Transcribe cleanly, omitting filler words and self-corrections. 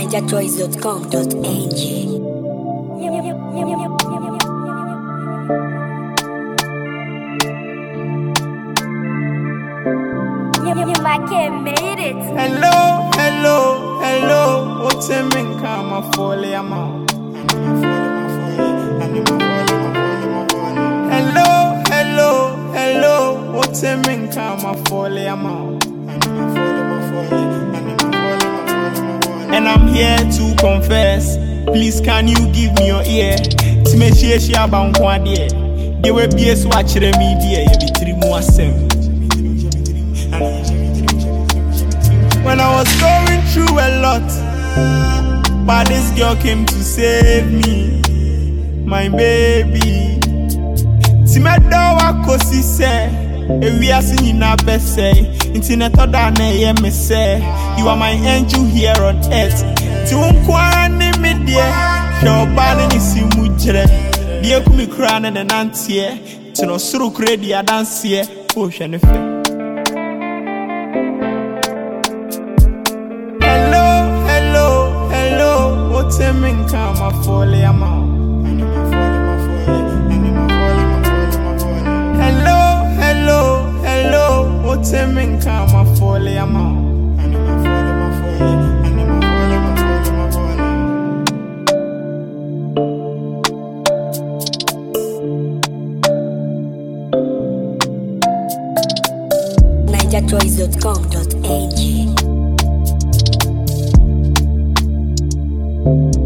NigerChoice.com.ng. Made it. Hello, hello, hello. What's a man come a folly amount? Hello, hello, hello. What's a man come a folly amount? And I'm here to confess. Please, can you give me your ear? To make sure she about one day. They will be a swatch media. You be 3 more 7. When I was going through a lot, but this girl came to save me, my baby. Timedawa kosi se, we are singing our best say. Internet oda na ye me say, you are my angel here on earth. Tiunkwane me die, your body ni si mujre. Die kumi krana na nantie, tino suru kredi ya dansie, oh shenefe. Temin kama folly amount. Hello, hello, hello. What's a man kama folly amount? NigerChoice.com.ng.